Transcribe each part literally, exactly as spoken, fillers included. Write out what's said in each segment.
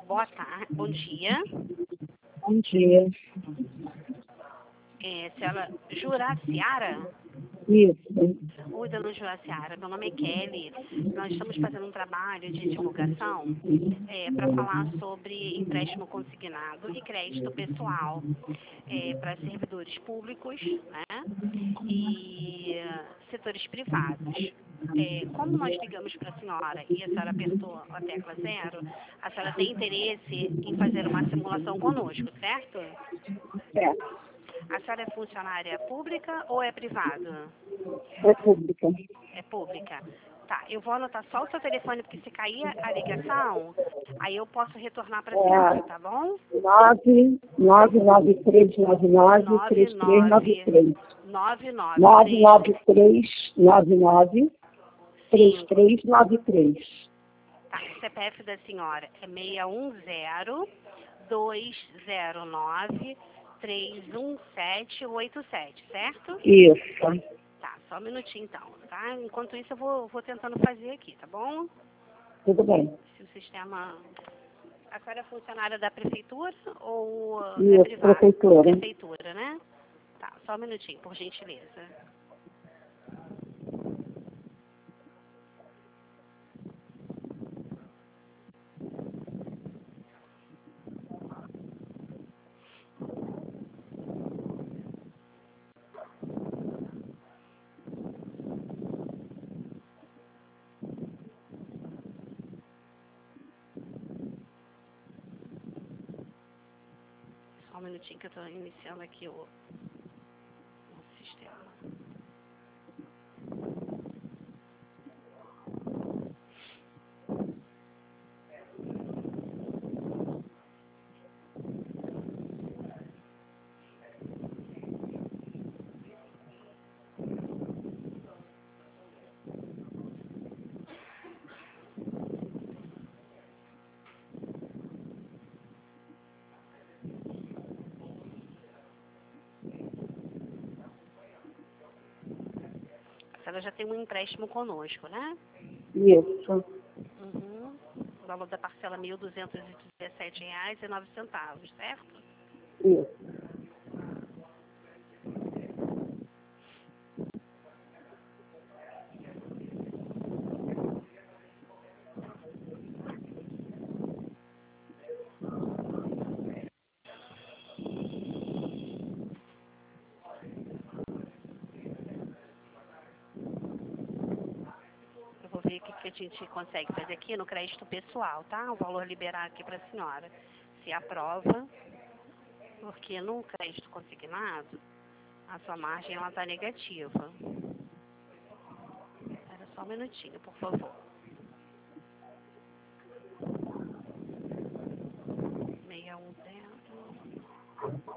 Boa tarde, bom dia. Bom dia. É, senhora Juraciara? Isso. Oi, dona Juraciara, meu nome é Kelly. Nós estamos fazendo um trabalho de divulgação é, para falar sobre empréstimo consignado e crédito pessoal é, para servidores públicos, né, e eh, setores privados. É, como nós ligamos para a senhora e a senhora apertou a tecla zero, a senhora tem interesse em fazer uma simulação conosco, certo? Certo. A senhora é funcionária pública ou é privada? República. É pública. Tá, eu vou anotar só o seu telefone, porque se cair a ligação, aí eu posso retornar para a senhora, tá bom? nove nove nove três nove nove três três nove três. nove nove nove nove três nove nove três três nove três. Tá, o C P F da senhora é seis um zero, dois zero nove, três um sete oito sete, certo? Isso. Tá, só um minutinho então, tá? Enquanto isso eu vou, vou tentando fazer aqui, tá bom? Tudo bem. Se o sistema... A senhora é funcionária da prefeitura ou é Isso, privada? prefeitura. Prefeitura, né? Tá, só um minutinho, por gentileza. Só um minutinho que eu estou iniciando aqui o, o sistema. A senhora já tem um empréstimo conosco, né? Isso. Uhum. O valor da parcela mil duzentos e dezessete reais e nove centavos, certo? Isso. Eu vou ver o que, que a gente consegue fazer aqui no crédito pessoal, tá? O valor liberar aqui para a senhora. Se aprova, porque no crédito consignado, a sua margem ela está negativa. Espera só um minutinho, por favor. seis um zero.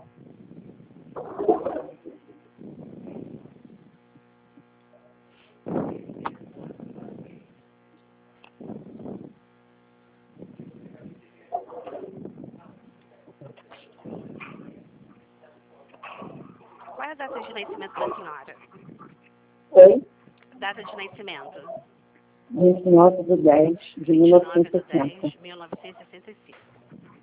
Qual é a data de nascimento da senhora? Oi? Data de nascimento? vinte e nove de dez de mil novecentos e sessenta. vinte e nove de dez de mil novecentos e sessenta e cinco.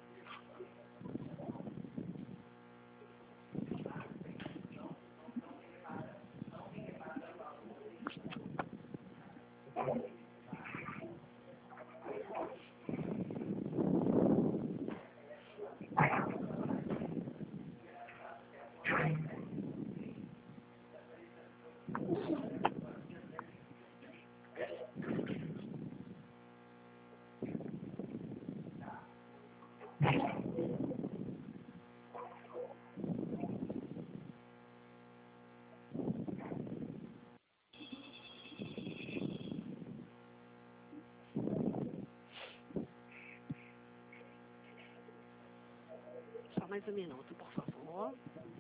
Só mais um minuto, por favor.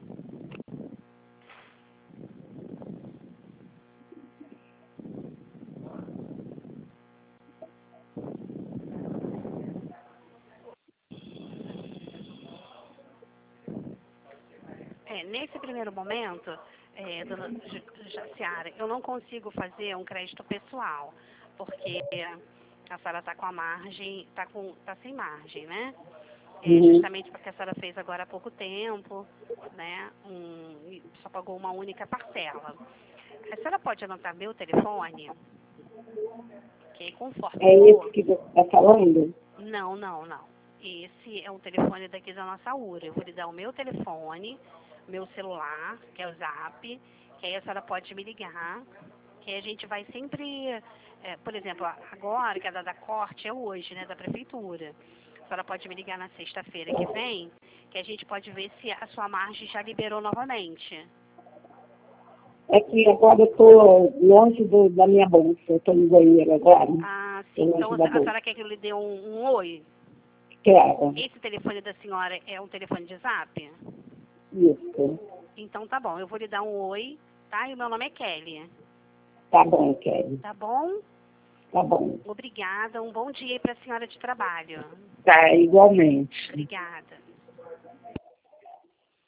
É, nesse primeiro momento, é, dona Jaciara, eu não consigo fazer um crédito pessoal, porque A senhora está com a margem, está com, tá sem margem, né? É, Uhum. justamente porque a senhora fez agora há pouco tempo, né? Um, e só pagou uma única parcela. A senhora pode anotar meu telefone? Que conforme É for... esse que você está falando? Não, não, não. Esse é um telefone daqui da nossa U R A. Eu vou lhe dar o meu telefone, meu celular, que é o Zap, que aí a senhora pode me ligar, que aí a gente vai sempre, é, por exemplo, agora que a data corte é hoje, né, da prefeitura. A senhora pode me ligar na sexta-feira que vem, que a gente pode ver se a sua margem já liberou novamente. É que agora eu estou longe do, da minha bolsa. Eu estou no banheiro agora. Ah, Tô sim. longe Então a da a bolsa. senhora quer que eu lhe dê um, um oi? Quero. Esse telefone da senhora é um telefone de Zap? Isso. Então tá bom, eu vou lhe dar um oi, tá? E o meu nome é Kelly. Tá bom, Kelly. Tá bom? Tá bom. Obrigada, um bom dia aí para a senhora de trabalho. Tá, igualmente. Obrigada.